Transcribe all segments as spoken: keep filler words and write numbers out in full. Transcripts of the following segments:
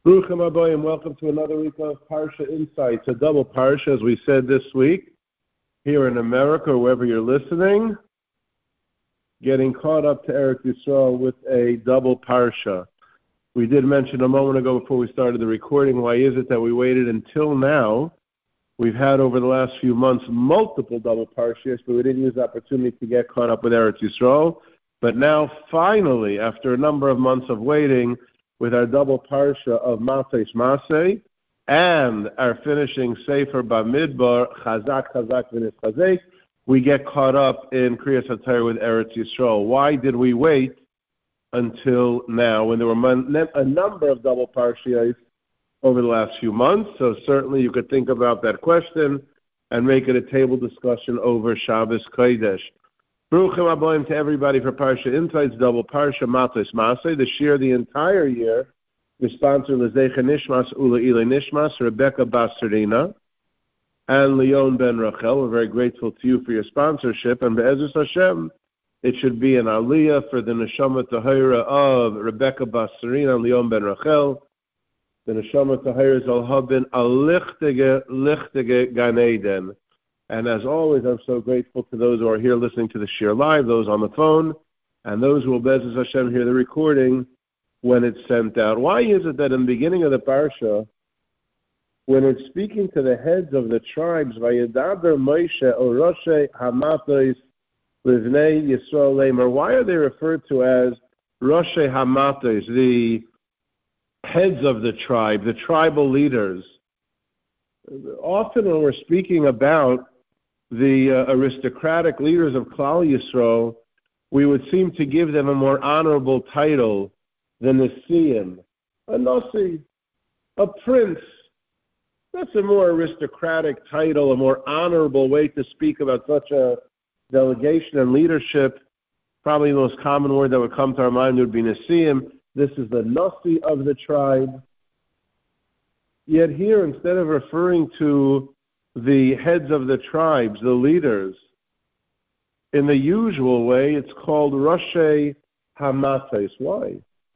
Bruchim Aboyim, welcome to another week of Parsha Insights, a double Parsha, as we said this week, here in America or wherever you're listening, getting caught up to Eretz Yisrael with a double Parsha. We did mention a moment ago before we started the recording, why is it that we waited until now? We've had over the last few months multiple double Parshas, but we didn't use the opportunity to get caught up with Eretz Yisrael. But now, finally, after a number of months of waiting, with our double Parsha of Mates Maseh and our finishing Sefer Bamidbar, Chazak, Chazak, V'nis Chazek, we get caught up in Kriyas HaTorah with Eretz Yisrael. Why did we wait until now when there were a number of double Parshas over the last few months? So certainly you could think about that question and make it a table discussion over Shabbos Kodesh. Bruchim Aboyim to everybody for Parsha Insights, double Parsha Mates Maseh. This year, the entire year, we sponsor L'Zeicha Nishmas Ula Ile Nishmas, Rebecca Basarina, and Leon Ben Rachel. We're very grateful to you for your sponsorship. And Be'ezus Hashem, it should be an aliyah for the Neshama Tahira of Rebecca Basarina and Leon Ben Rachel. The Neshama Tahira is al-habin al-lichtige, lichtige Gan Eden. And as always, I'm so grateful to those who are here listening to the Shir Live, those on the phone, and those who will, Be'ezus Hashem, hear the recording when it's sent out. Why is it that in the beginning of the Parsha, when it's speaking to the heads of the tribes, Vayedaber Moshe o Roshei Hamatos Livnei Yisrael Lemer, why are they referred to as Roshei Hamatos, the heads of the tribe, the tribal leaders? Often when we're speaking about the uh, aristocratic leaders of Klal Yisrael, we would seem to give them a more honorable title than the Nesiim, a Nasi, a prince. That's a more aristocratic title, a more honorable way to speak about such a delegation and leadership. Probably the most common word that would come to our mind would be Nesiim. This is the Nasi of the tribe. Yet here, instead of referring to the heads of the tribes, the leaders, in the usual way, it's called Roshei Hamates. Why?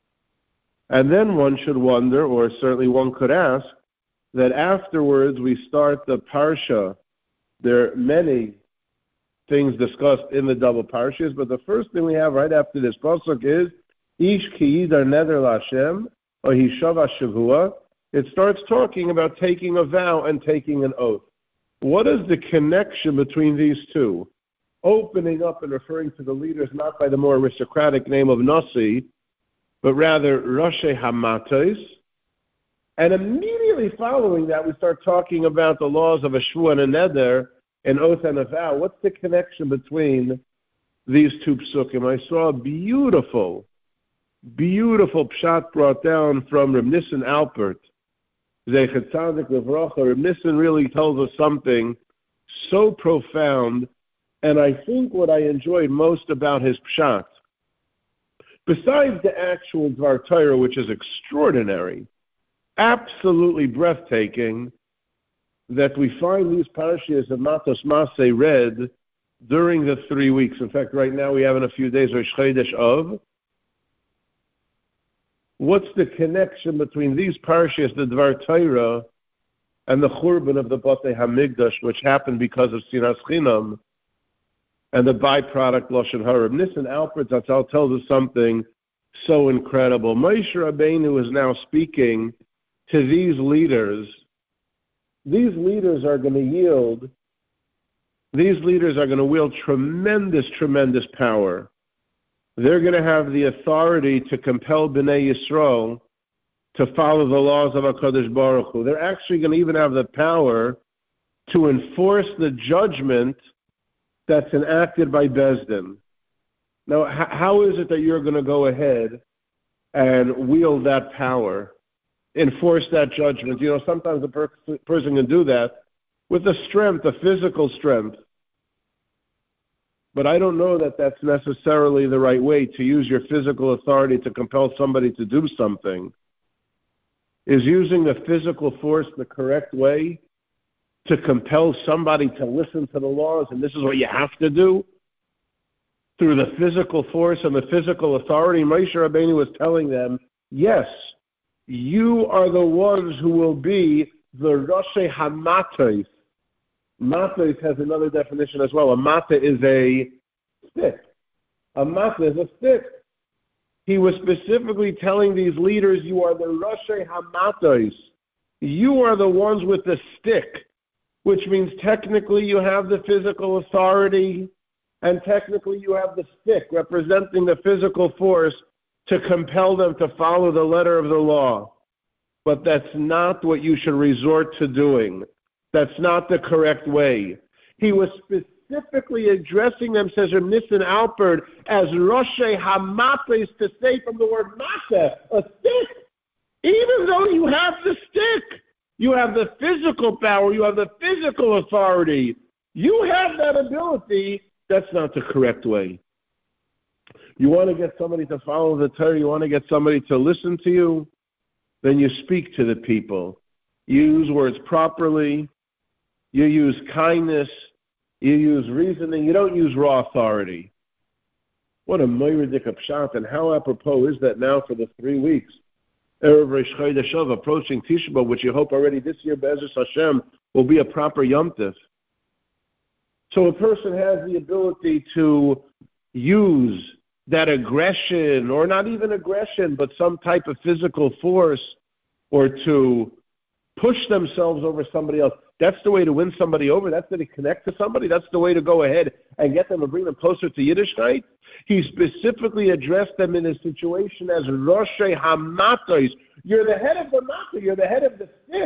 And then one should wonder, or certainly one could ask, that afterwards we start the Parsha. There are many things discussed in the double Parshas, but the first thing we have right after this pasuk is Ish ki yidar neder LaHashem, or Hishava Shavua. It starts talking about taking a vow and taking an oath. What is the connection between these two? Opening up and referring to the leaders not by the more aristocratic name of Nasi, but rather Roshei Hamatos. And immediately following that, we start talking about the laws of a shvu and a neder, an oath and a vow. What's the connection between these two psukim? I saw a beautiful, beautiful pshat brought down from Reb Nissen Alpert. Zeichet Tzadik Levracha. Reb Nissen really tells us something so profound, and I think what I enjoyed most about his pshat, besides the actual Dvar Torah, which is extraordinary, absolutely breathtaking, that we find these parashas of Matos Maseh read during the three weeks. In fact, right now we have in a few days Rosh Chodesh Av. What's the connection between these parashas, the Dvar Torah, and the Churban of the Batei Hamikdash, which happened because of Sinas Chinam, and the byproduct Lashon Hara? Nissen Alpert Zatzal tells us something so incredible. Moshe Rabbeinu is now speaking to these leaders. These leaders are going to yield, these leaders are going to wield tremendous, tremendous power. They're going to have the authority to compel Bnei Yisrael to follow the laws of HaKadosh Baruch Hu. They're actually going to even have the power to enforce the judgment that's enacted by Bezdin. Now, h- how is it that you're going to go ahead and wield that power, enforce that judgment? You know, sometimes a per- person can do that with the strength, the physical strength. But I don't know that that's necessarily the right way to use your physical authority to compel somebody to do something. Is using the physical force the correct way to compel somebody to listen to the laws, and this is what you have to do? Through the physical force and the physical authority, Moshe Rabbeinu was telling them, yes, you are the ones who will be the Roshei HaMatos. Matos has another definition as well. A mata is a stick. A mata is a stick. He was specifically telling these leaders, you are the Roshei HaMatos. You are the ones with the stick, which means technically you have the physical authority, and technically you have the stick representing the physical force to compel them to follow the letter of the law. But that's not what you should resort to doing. That's not the correct way. He was specifically addressing them, says Reb Nissen Alpert, as Roshei HaMatos, to say from the word mata, a stick. Even though you have the stick, you have the physical power, you have the physical authority, you have that ability, that's not the correct way. You want to get somebody to follow the Torah, you want to get somebody to listen to you, then you speak to the people. You use words properly, you use kindness, you use reasoning, you don't use raw authority. What a moiridik pshat, and how apropos is that now for the three weeks? Erev Reish Chodesh Av, approaching Tisha B'Av, which you hope already this year, Be'ezus Hashem, will be a proper Yom Tov. So a person has the ability to use that aggression, or not even aggression, but some type of physical force, or to push themselves over somebody else. That's the way to win somebody over. That's the way to connect to somebody. That's the way to go ahead and get them and bring them closer to Yiddishkeit. He specifically addressed them in a situation as Roshei HaMatos. You're the head of the mata. You're the head of the stick.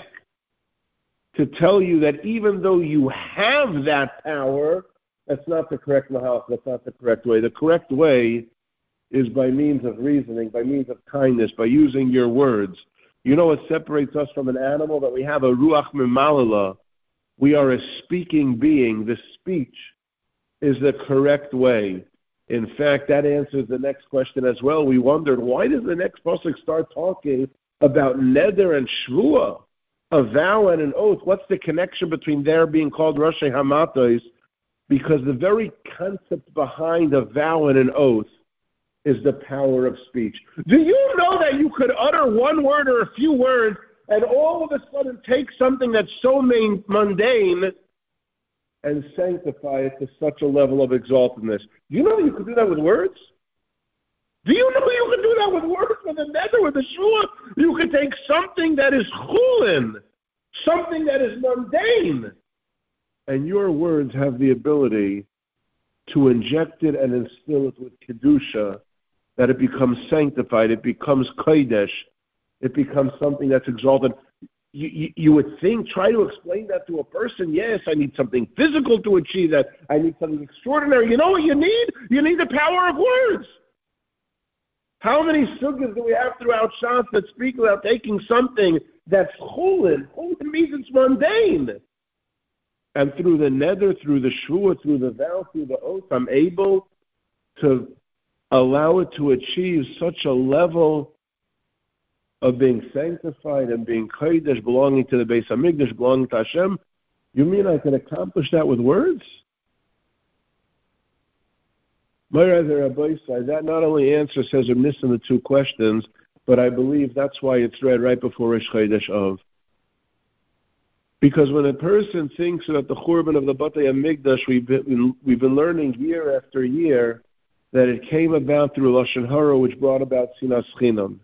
To tell you that even though you have that power, that's not the correct mahal. That's not the correct way. The correct way is by means of reasoning, by means of kindness, by using your words. You know what separates us from an animal? That we have a ruach mimalala. We are a speaking being. The speech is the correct way. In fact, that answers the next question as well. We wondered, why does the next pasuk start talking about neder and shvua, a vow and an oath? What's the connection between their being called Roshei HaMatos? Because the very concept behind a vow and an oath is the power of speech. Do you know that you could utter one word or a few words and all of a sudden take something that's so mundane and sanctify it to such a level of exaltedness? Do you know you could do that with words? Do you know you could do that with words, with a neder, with a shua? You could take something that is chulin, something that is mundane, and your words have the ability to inject it and instill it with kedusha, that it becomes sanctified, it becomes kodesh, it becomes something that's exalted. You, you, you would think, try to explain that to a person. Yes, I need something physical to achieve that. I need something extraordinary. You know what you need? You need the power of words. How many sugyas do we have throughout Shas that speak about taking something that's chulin? Chulin means it's mundane. And through the neder, through the shvua, through the vow, through the oath, I'm able to allow it to achieve such a level of being sanctified and being kodesh, belonging to the Beis Hamikdash, belonging to Hashem. You mean I can accomplish that with words? That not only answers, says Reb Nissen, the two questions, but I believe that's why it's read right before Rosh Chodesh Av. Because when a person thinks about the Churban of the Batei HaMikdash, we've been, we've been learning year after year that it came about through Lashon Hara, which brought about Sinas Chinam.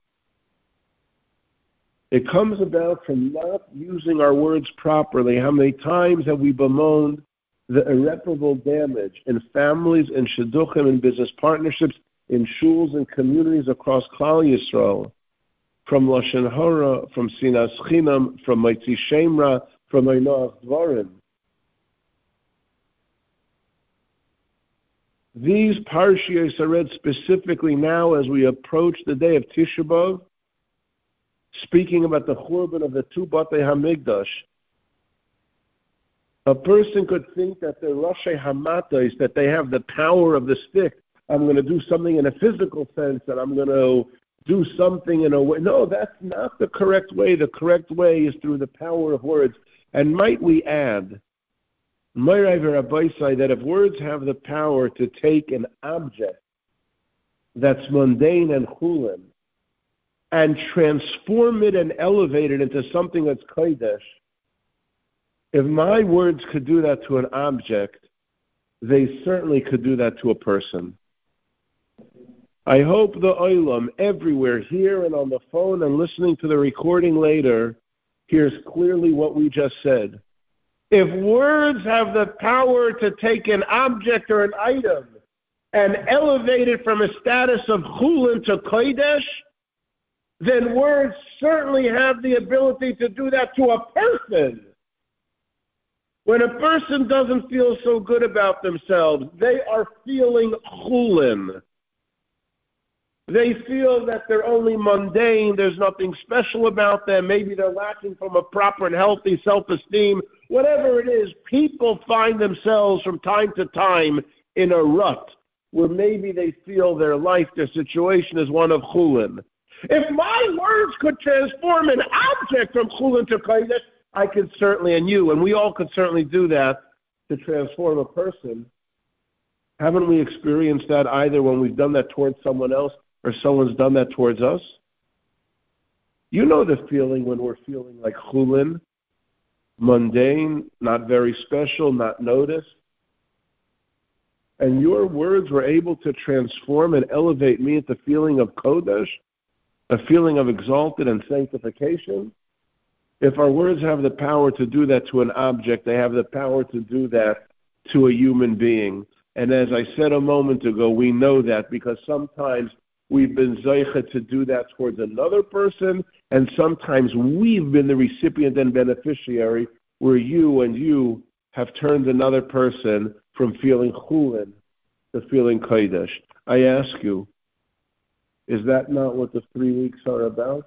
It comes about from not using our words properly. How many times have we bemoaned the irreparable damage in families, in shidduchim, in business partnerships, in shuls and communities across Klal Yisrael, from Lashon Hara, from Sinas Chinam, from Motzi Shem Ra, from Einoach Dvarim. These parshiyos are read specifically now as we approach the day of Tisha B'Av, speaking about the Churban of the two Batei HaMikdash. A person could think that they're Roshei HaMatos, that they have the power of the stick. I'm going to do something in a physical sense, and I'm going to do something in a way. No, that's not the correct way. The correct way is through the power of words. And might we add, that if words have the power to take an object that's mundane and chulin and transform it and elevate it into something that's kodesh, if my words could do that to an object, they certainly could do that to a person. I hope the Olam everywhere, here and on the phone and listening to the recording later, hears clearly what we just said. If words have the power to take an object or an item and elevate it from a status of chulin to kodesh, then words certainly have the ability to do that to a person. When a person doesn't feel so good about themselves, they are feeling chulin. They feel that they're only mundane, there's nothing special about them, maybe they're lacking from a proper and healthy self-esteem. Whatever it is, people find themselves from time to time in a rut where maybe they feel their life, their situation is one of chulin. If my words could transform an object from chulin to kodesh, I could certainly, and you, and we all could certainly do that to transform a person. Haven't we experienced that either when we've done that towards someone else or someone's done that towards us? You know the feeling when we're feeling like chulin, mundane, not very special, not noticed. And your words were able to transform and elevate me into the feeling of kodesh, a feeling of exalted and sanctification. If our words have the power to do that to an object, they have the power to do that to a human being. And as I said a moment ago, we know that because sometimes we've been zeicha to do that towards another person, and sometimes we've been the recipient and beneficiary where you and you have turned another person from feeling chulin to feeling kodesh. I ask you, is that not what the three weeks are about?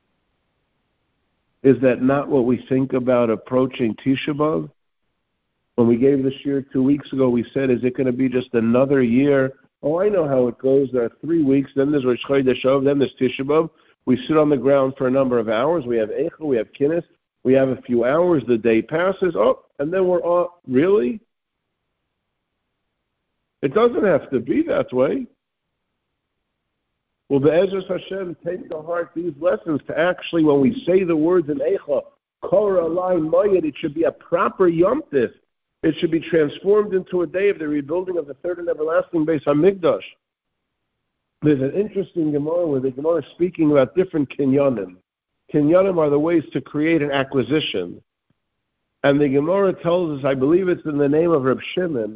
Is that not what we think about approaching Tisha B'Av? When we gave the shir two weeks ago, we said, is it going to be just another year? Oh, I know how it goes. There are three weeks, then there's Rosh Chodesh Av, then there's Tisha B'Av. We sit on the ground for a number of hours. We have Eichel, we have Kinnis. We have a few hours. The day passes. Oh, and then we're off. Really? It doesn't have to be that way. Well, Be'ezras Hashem, take to heart these lessons to actually, when we say the words in Eicha, Korah Alai Moyed, it should be a proper Yom Tif. It should be transformed into a day of the rebuilding of the third and everlasting Beis HaMikdash. There's an interesting Gemara where the Gemara is speaking about different kinyanim. Kinyanim are the ways to create an acquisition. And the Gemara tells us, I believe it's in the name of Reb Shimon,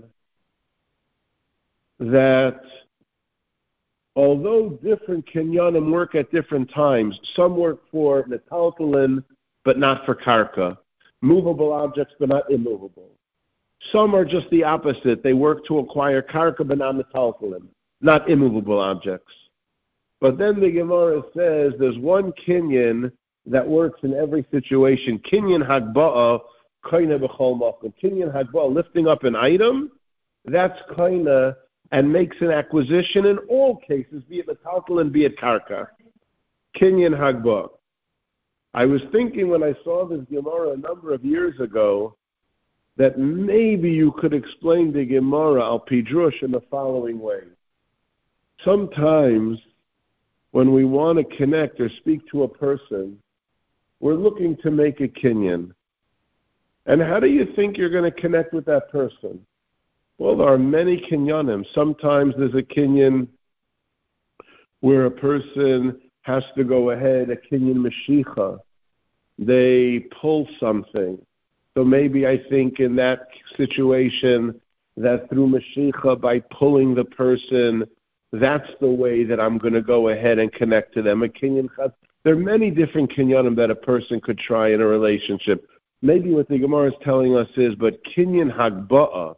that although different kinyanim work at different times, some work for metaltalin, but not for karka. Movable objects, but not immovable. Some are just the opposite. They work to acquire karka, but not metaltalin, not immovable objects. But then the Gemara says there's one kinyan that works in every situation. Kinyan hagba'a, kaina b'chol makom. Kinyan hagba'a, lifting up an item, that's kaina, and makes an acquisition in all cases, be it metaltalin, be it karka. Kinyan hagba'a. I was thinking when I saw this Gemara a number of years ago that maybe you could explain the Gemara al Pidrush in the following way. Sometimes when we want to connect or speak to a person, we're looking to make a kinyan. And how do you think you're going to connect with that person? Well, there are many kinyanim. Sometimes there's a kinyan where a person has to go ahead, a kinyan mashicha. They pull something. So maybe I think in that situation that through mashicha, by pulling the person, that's the way that I'm going to go ahead and connect to them. A kinyan chad. There are many different kinyanim that a person could try in a relationship. Maybe what the Gemara is telling us is, but kinyan hagba'a,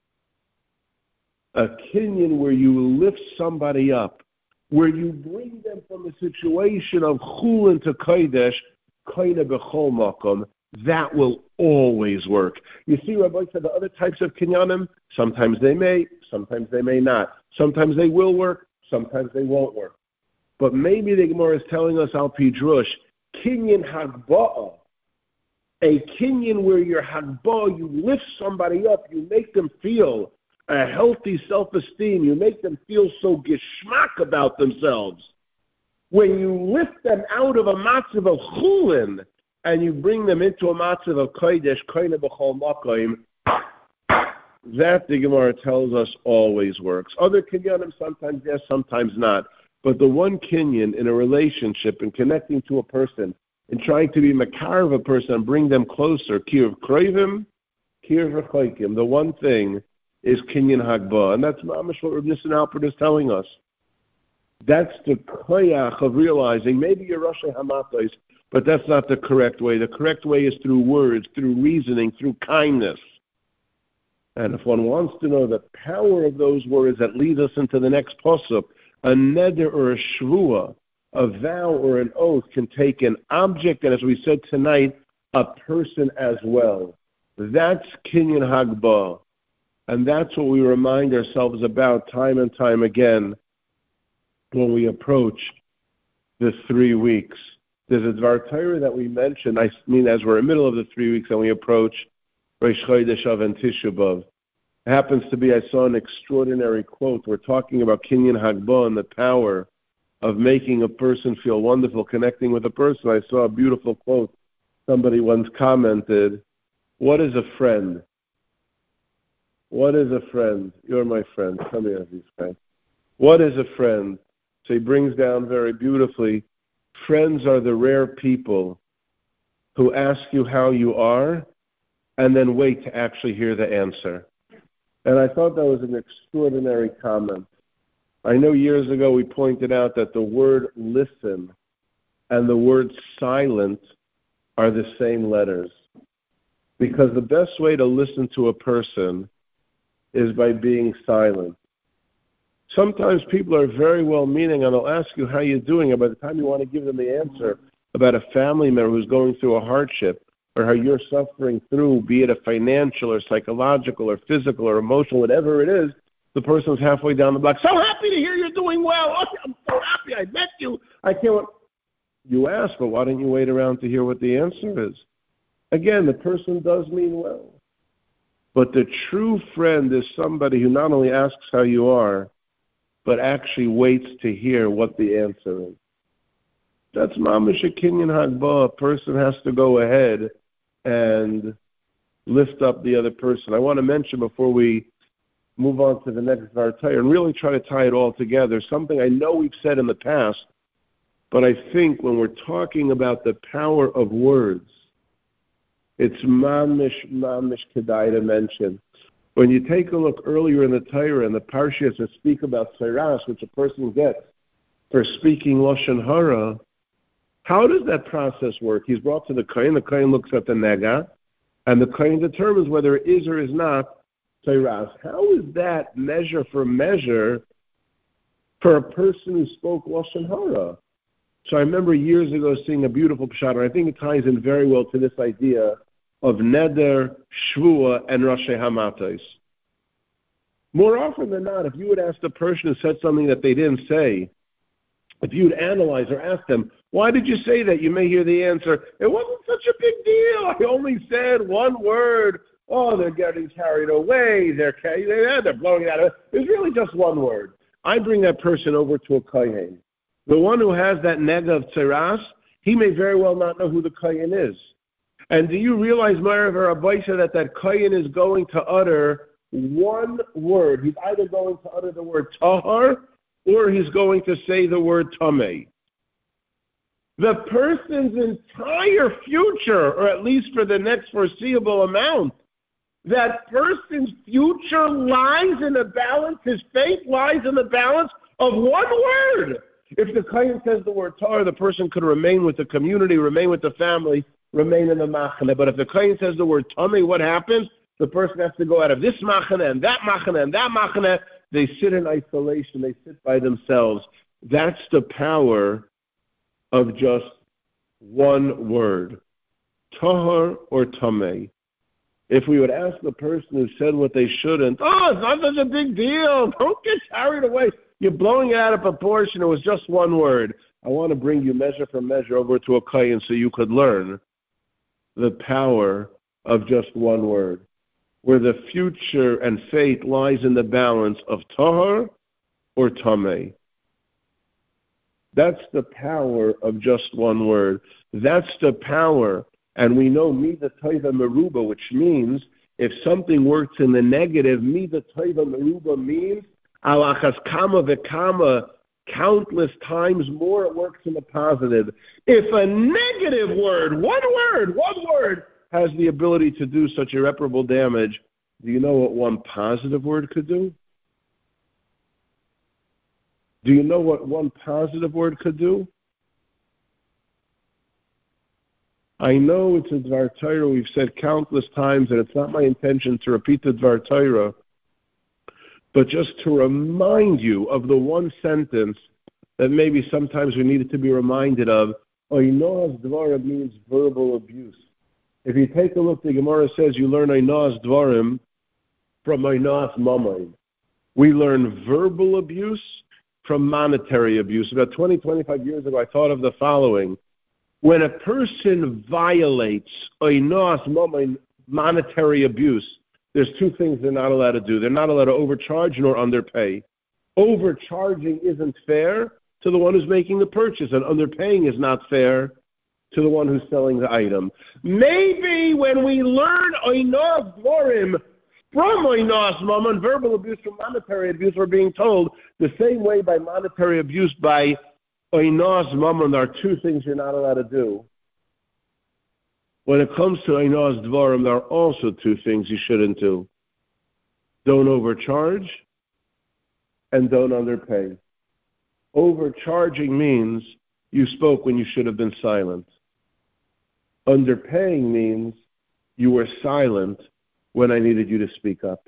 a kinyan where you lift somebody up, where you bring them from a situation of chulin to kodesh, kaina b'chol makom, that will always work. You see, Rabbi said the other types of kinyanim, sometimes they may, sometimes they may not. Sometimes they will work, sometimes they won't work. But maybe the Gemara is telling us al pidrush, kinyan hagba'a, a kinyan where you're hagba'a, you lift somebody up, you make them feel a healthy self-esteem, you make them feel so geshmak about themselves. When you lift them out of a matzav of chulin and you bring them into a matzav of kodesh, koine b'chol makom, that, the Gemara tells us, always works. Other kinyanim, sometimes yes, sometimes not. But the one kinyan in a relationship and connecting to a person and trying to be makar of a person and bring them closer, kirv kroivim, kirv rechoikim, the one thing is kinyan hagba. And that's mamash what Reb Nissen Alpert is telling us. That's the koyach of realizing maybe you're Rosh Hamatos, but that's not the correct way. The correct way is through words, through reasoning, through kindness. And if one wants to know the power of those words that lead us into the next pasuk, a neder or a shvua, a vow or an oath can take an object, and as we said tonight, a person as well. That's kinyan hagba. And that's what we remind ourselves about time and time again when we approach the three weeks. There's a Dvar Torah that we mentioned, I mean as we're in the middle of the three weeks and we approach Rosh Chodesh Av and Tisha B'Av. It happens to be, I saw an extraordinary quote. We're talking about Kinyan Hagba and the power of making a person feel wonderful, connecting with a person. I saw a beautiful quote. Somebody once commented, what is a friend? What is a friend? You're my friend. Come here, these friends. What is a friend? So he brings down very beautifully, friends are the rare people who ask you how you are and then wait to actually hear the answer. And I thought that was an extraordinary comment. I know years ago we pointed out that the word listen and the word silent are the same letters. Because the best way to listen to a person is by being silent. Sometimes people are very well-meaning and they'll ask you how you're doing, and by the time you want to give them the answer about a family member who's going through a hardship or how you're suffering through, be it a financial or psychological or physical or emotional, whatever it is, the person's halfway down the block. So happy to hear you're doing well. Oh, I'm so happy I met you. I can't wait. You ask, but why don't you wait around to hear what the answer is? Again, the person does mean well. But the true friend is somebody who not only asks how you are, but actually waits to hear what the answer is. That's mamash a kinyan hagba. A person has to go ahead and lift up the other person. I want to mention before we move on to the next Dvar Torah and really try to tie it all together, something I know we've said in the past, but I think when we're talking about the power of words, it's mamish, mamish kedai to mention. When you take a look earlier in the Torah and the parshas that speak about tzeras, which a person gets for speaking Lashon Hara, how does that process work? He's brought to the kohen, the kohen looks at the nega, and the kohen determines whether it is or is not tzeras. How is that measure for measure for a person who spoke Lashon Hara? So I remember years ago seeing a beautiful pshat, and I think it ties in very well to this idea of neder, shvua, and Rosh Hamatos. More often than not, if you would ask the person who said something that they didn't say, if you would analyze or ask them, why did you say that? You may hear the answer, it wasn't such a big deal. I only said one word. Oh, they're getting carried away. They're, they're blowing it out. It was really just one word. I bring that person over to a kohen. The one who has that nega of tzeras, he may very well not know who the kohen is. And do you realize, Marav or Abaisa, that that kohen is going to utter one word? He's either going to utter the word tahar or he's going to say the word tameh. The person's entire future, or at least for the next foreseeable amount, that person's future lies in the balance, his faith lies in the balance of one word. If the kohen says the word tahar, the person could remain with the community, remain with the family, remain in the machane. But if the kohen says the word tameh, what happens? The person has to go out of this machane and that machane and that machane. They sit in isolation. They sit by themselves. That's the power of just one word, tahar or tameh. If we would ask the person who said what they shouldn't, oh, it's not such a big deal. Don't get carried away. You're blowing it out of proportion. It was just one word. I want to bring you measure for measure over to a kohen so you could learn the power of just one word, where the future and fate lies in the balance of tahar or tameh. That's the power of just one word. That's the power. And we know Mida Toiva Meruba, which means if something works in the negative, Mida Toiva Meruba means alachas kama v'kama, countless times more it works in the positive. If a negative word, one word, one word, has the ability to do such irreparable damage, do you know what one positive word could do? Do you know what one positive word could do? I know it's a Dvar Torah. We've said countless times, and it's not my intention to repeat the Dvar Torah, but just to remind you of the one sentence that maybe sometimes we needed to be reminded of. Oinoas Dvarim means verbal abuse. If you take a look, the Gemara says you learn Oinoas Dvarim from Oinoas Mamay. We learn verbal abuse from monetary abuse. About twenty, twenty-five years ago, I thought of the following. When a person violates Oinoas Mamay, monetary abuse, there's two things they're not allowed to do. They're not allowed to overcharge nor underpay. Overcharging isn't fair to the one who's making the purchase, and underpaying is not fair to the one who's selling the item. Maybe when we learn Oinoas Dvarim from Oinoas Mamon, verbal abuse from monetary abuse, we're being told the same way by monetary abuse by Oinoas Mamon, there are two things you're not allowed to do. When it comes to Oinoas Dvarim, there are also two things you shouldn't do. Don't overcharge and don't underpay. Overcharging means you spoke when you should have been silent. Underpaying means you were silent when I needed you to speak up.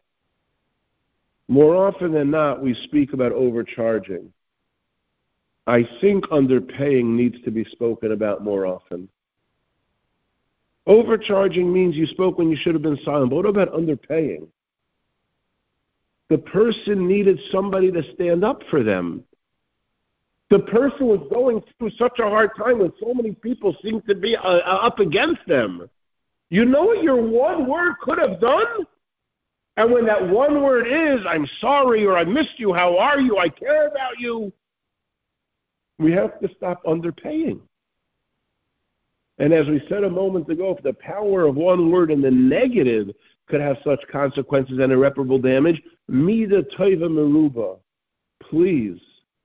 More often than not, we speak about overcharging. I think underpaying needs to be spoken about more often. Overcharging means you spoke when you should have been silent. But what about underpaying? The person needed somebody to stand up for them. The person was going through such a hard time when so many people seemed to be uh, up against them. You know what your one word could have done? And when that one word is, I'm sorry, or I missed you, how are you, I care about you, we have to stop underpaying. And as we said a moment ago, if the power of one word in the negative could have such consequences and irreparable damage, Mida Toiva Meruba, please,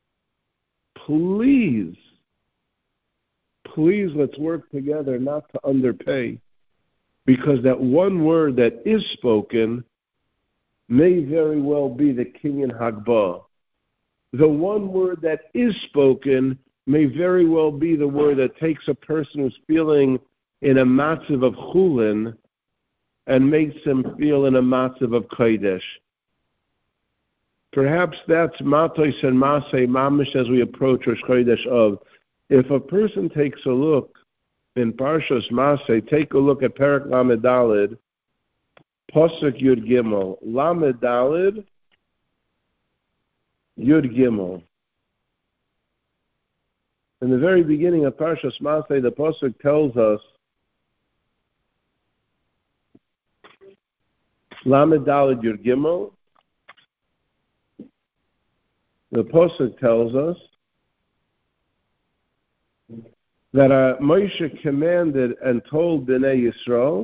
please, please let's work together not to underpay. Because that one word that is spoken may very well be the Kinyan Hagbah. The one word that is spoken may very well be the word that takes a person who's feeling in a matzav of chulin and makes him feel in a matzav of kodesh. Perhaps that's matos and masay mamish as we approach Rosh Chodesh of. If a person takes a look in Parshas Masay, take a look at Perek Lamed Daled, Pasuk Yud Gimel, Lamed Daled, Yud Gimel. In the very beginning of Parshas Masay, the Pasuk tells us, Lamed Daled Yud Gimel, the Pasuk tells us that uh, Moshe commanded and told Bnei Yisrael,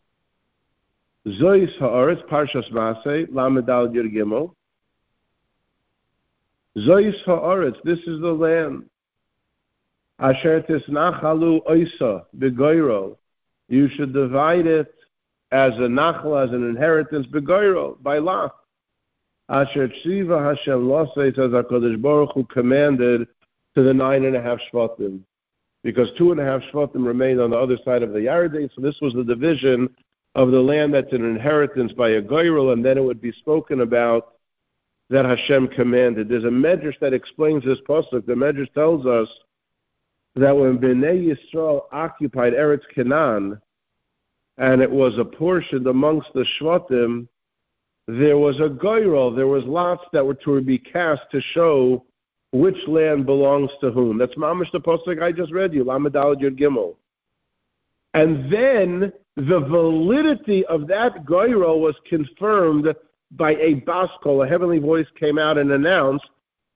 Zois ha'aretz, Parshas Masay, Lamed Daled Yud Gimel, Zois ha'aretz, this is the land, Asher tisnachalu oisa begoiro, you should divide it as a nachal, as an inheritance, begoiro, by lot. Asher tziva Hashem losei, as HaKadosh Baruch Hu commanded to the nine and a half shvatim. Because two and a half shvatim remained on the other side of the Yarden, so this was the division of the land that's an inheritance by a goyrel, and then it would be spoken about that Hashem commanded. There's a medrash that explains this pasuk. The medrash tells us that when Bnei Yisrael occupied Eretz Canaan, and it was apportioned amongst the shvatim, there was a goyrel, there was lots that were to be cast to show which land belongs to whom. That's mamish the pasuk I just read you, Lamed Daled Yud Gimel. And then the validity of that goyrel was confirmed by a baskol. A heavenly voice came out and announced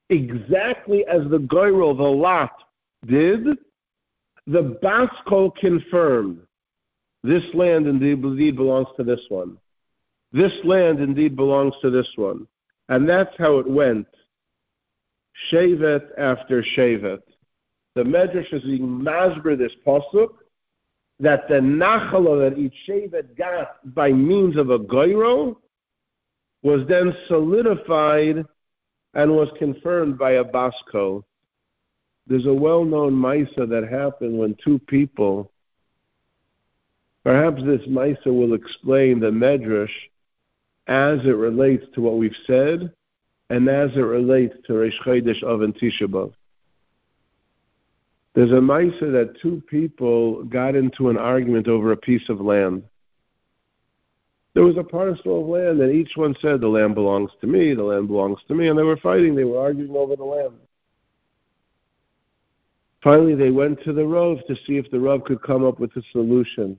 exactly as the Goyrel, the lot, did, the Baskol confirmed, this land indeed, indeed belongs to this one. This land indeed belongs to this one. And that's how it went. Shevet after Shevet. The Medrash is being masber this pasuk, that the nachala that each Shevet got by means of a goyro was then solidified and was confirmed by a basko. There's a well-known Maisa that happened when two people, perhaps this Maisa will explain the Medrash as it relates to what we've said and as it relates to Reish Chodesh Av and Tisha B'Av. There's a Maisa that two people got into an argument over a piece of land. There was a parcel of land, and each one said, the land belongs to me, the land belongs to me, and they were fighting, they were arguing over the land. Finally, they went to the Rav to see if the Rav could come up with a solution.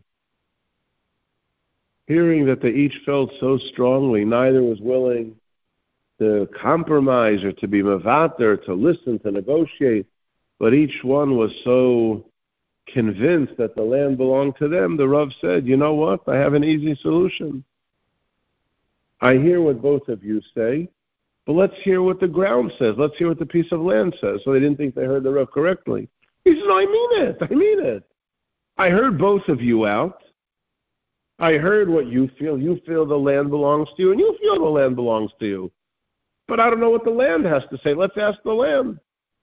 Hearing that they each felt so strongly, neither was willing to compromise or to be mavater, to listen, to negotiate, but each one was so convinced that the land belonged to them, the Rav said, you know what, I have an easy solution. I hear what both of you say, but let's hear what the ground says. Let's hear what the piece of land says. So they didn't think they heard the Rav correctly. He said, no, I mean it. I mean it. I heard both of you out. I heard what you feel. You feel the land belongs to you, and you feel the land belongs to you. But I don't know what the land has to say. Let's ask the land.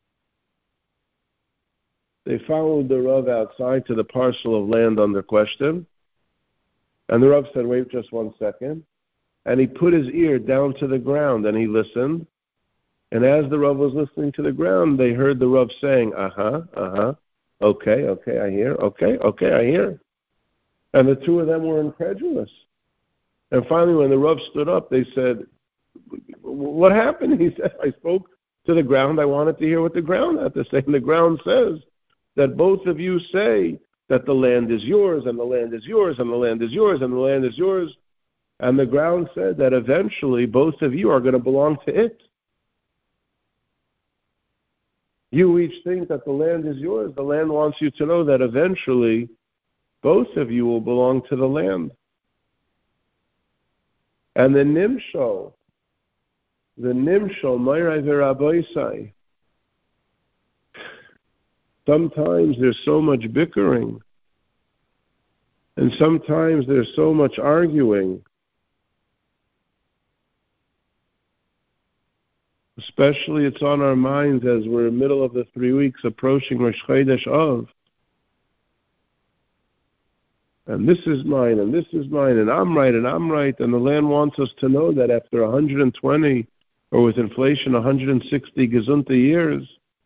They followed the Rav outside to the parcel of land under question. And the Rav said, wait just one second. And he put his ear down to the ground and he listened. And as the Rav was listening to the ground, they heard the Rav saying, uh-huh, uh-huh, okay, okay, I hear, okay, okay, I hear. And the two of them were incredulous. And finally, when the Rav stood up, they said, what happened? He said, I spoke to the ground. I wanted to hear what the ground had to say. And the ground says that both of you say that the land is yours, and the land is yours, and the land is yours, and the land is yours. And the ground said that eventually both of you are going to belong to it. You each think that the land is yours. The land wants you to know that eventually both of you will belong to the land. And the Nimshol, the Nimshol, Mayrai V'Rabosai, sometimes there's so much bickering, and sometimes there's so much arguing. Especially it's on our minds as we're in the middle of the three weeks approaching Rosh Chodesh Av. And this is mine, and this is mine, and I'm right, and I'm right. And the land wants us to know that after one hundred twenty, or with inflation, one hundred sixty Gesundheit years,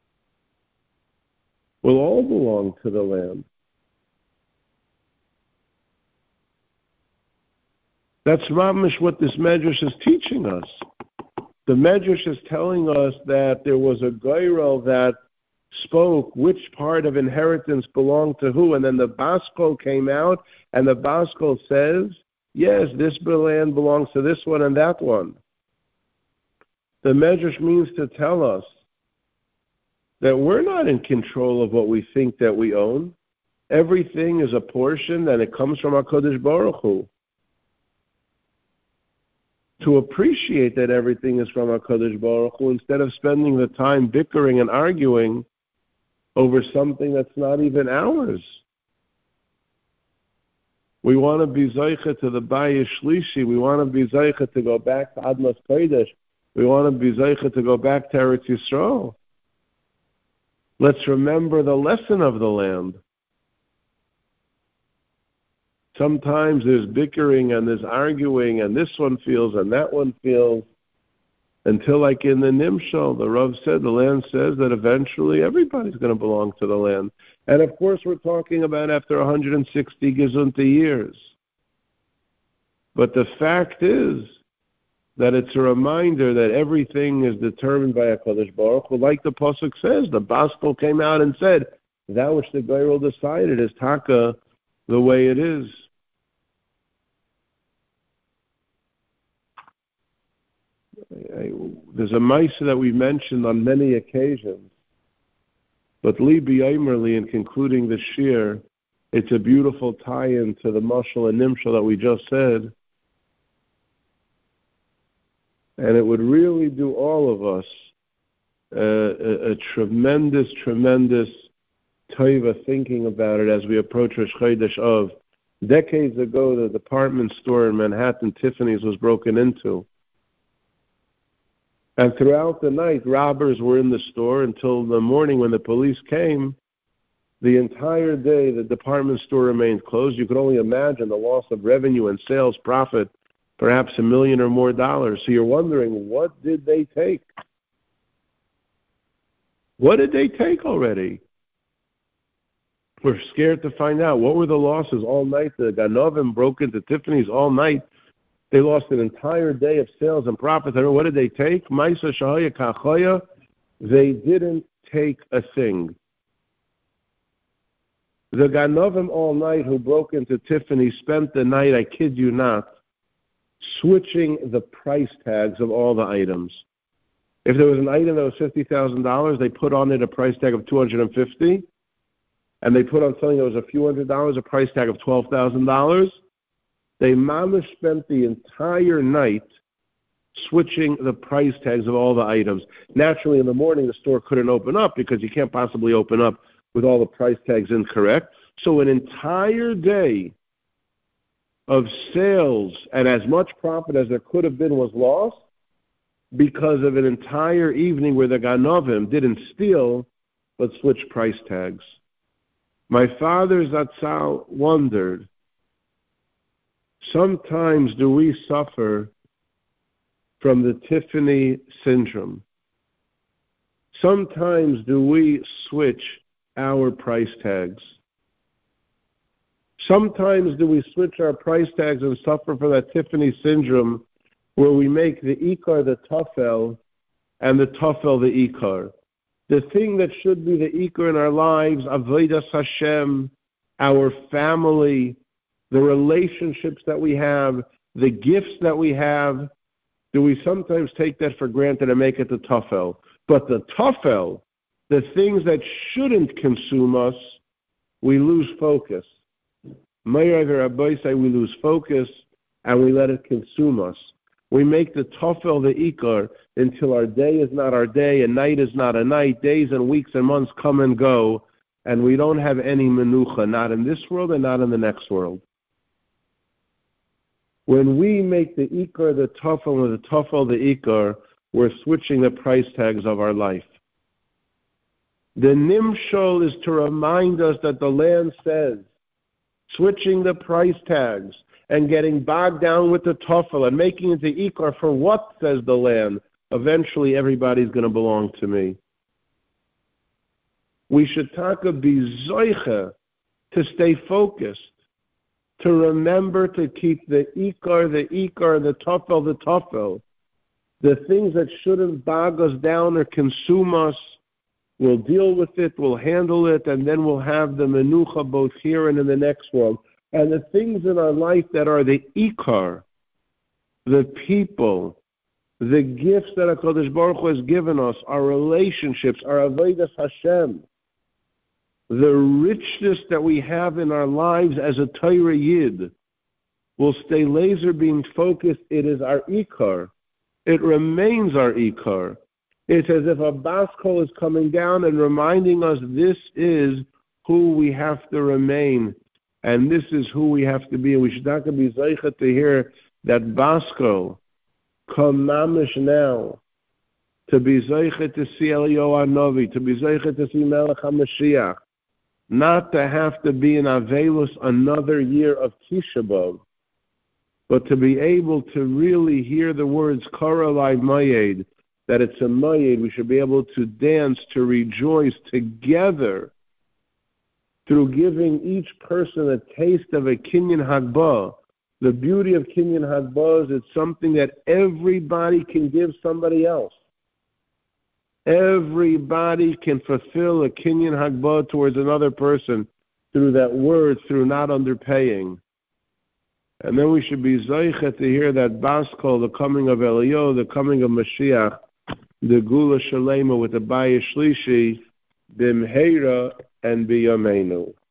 we'll all belong to the land. That's mamish what this Medrash is teaching us. The Medrash is telling us that there was a Goyrel that spoke which part of inheritance belonged to who, and then the Baskol came out, and the Baskol says, yes, this land belongs to this one and that one. The Medrash means to tell us that we're not in control of what we think that we own. Everything is a portion, and it comes from HaKadosh Baruch Hu. To appreciate that everything is from HaKadosh Baruch Hu, instead of spending the time bickering and arguing over something that's not even ours. We want to be Zaycha to the Bayis Shlishi. We want to be Zaycha to go back to Admas Kodesh. We want to be Zaycha to go back to Eretz Yisrael. Let's remember the lesson of the land. Sometimes there's bickering and there's arguing, and this one feels and that one feels, until like in the Nimshal, the Rav said, the land says that eventually everybody's going to belong to the land. And of course we're talking about after one hundred sixty Gesundheit years. But the fact is that it's a reminder that everything is determined by HaKadosh Baruch Hu. Like the Pasuk says, the Baskol came out and said, that which the Goyrel decided is Taka, the way it is. I, I, There's a Maisa that we mentioned on many occasions, but Li B'Yomerli, in concluding the Shir, it's a beautiful tie-in to the Mashal and Nimshal that we just said, and it would really do all of us uh, a, a tremendous, tremendous taiva thinking about it as we approach Rosh Chodesh Av. Decades ago, the department store in Manhattan, Tiffany's, was broken into. And throughout the night, robbers were in the store until the morning when the police came. The entire day, the department store remained closed. You could only imagine the loss of revenue and sales profit, perhaps a million or more dollars. So you're wondering, what did they take? What did they take already? We're scared to find out. What were the losses all night? The Ganovim broke into Tiffany's all night. They lost an entire day of sales and profit. What did they take? Maisa Shahaya Kachoya. They didn't take a thing. The Ganovim all night who broke into Tiffany spent the night, I kid you not, switching the price tags of all the items. If there was an item that was fifty thousand dollars, they put on it a price tag of two hundred fifty dollars, and they put on something that was a few hundred dollars, a price tag of twelve thousand dollars. They mama spent the entire night switching the price tags of all the items. Naturally, in the morning, the store couldn't open up because you can't possibly open up with all the price tags incorrect. So an entire day of sales and as much profit as there could have been was lost because of an entire evening where the Ganovim didn't steal but switched price tags. My father Zatzal wondered, sometimes do we suffer from the Tiffany syndrome? Sometimes do we switch our price tags? Sometimes do we switch our price tags and suffer from that Tiffany syndrome where we make the Ikar the Tafel and the Tafel the Ikar? The thing that should be the Ikar in our lives, Avodas Hashem, our family, the relationships that we have, the gifts that we have, do we sometimes take that for granted and make it the Tafel? But the Tafel, the things that shouldn't consume us, we lose focus. Meir Rabbi say we lose focus and we let it consume us. We make the Tafel the Ikar until our day is not our day and night is not a night. Days and weeks and months come and go, and we don't have any menucha, not in this world and not in the next world. When we make the Ikar the Tafel and the Tafel the Ikar, we're switching the price tags of our life. The Nimshol is to remind us that the land says, switching the price tags and getting bogged down with the Tafel and making it the Ikar for what, says the land, eventually everybody's going to belong to me. We should taka be zoiche to stay focused, to remember to keep the Ikar, the Ikar, the Tafel, the Tafel. The things that shouldn't bog us down or consume us, we'll deal with it, we'll handle it, and then we'll have the menucha both here and in the next world. And the things in our life that are the Ikar, the people, the gifts that HaKadosh Baruch Hu has given us, our relationships, our Avodas Hashem, the richness that we have in our lives as a Torah Yid, will stay laser beam focused. It is our Ikar. It remains our Ikar. It's as if a baskol is coming down and reminding us this is who we have to remain, and this is who we have to be. And we should not be zeichet to hear that baskol come mamish now, to be zeichet to see Eliyahu Hanavi, to be zeichet to see Melech HaMashiach, not to have to be in Avelus another year of Tisha B'Av, but to be able to really hear the words Karalai Mayed, that it's a Mayed, we should be able to dance, to rejoice together through giving each person a taste of a Kinyan Hagbah. The beauty of Kinyan Hagbah is it's something that everybody can give somebody else. Everybody can fulfill a Kinyan Hagbah towards another person through that word, through not underpaying. And then we should be zeichet to hear that baskol, the coming of Eliyahu, the coming of Mashiach, the Gula Shalema with the Baya Shlishi, Bimheira and Biyameinu.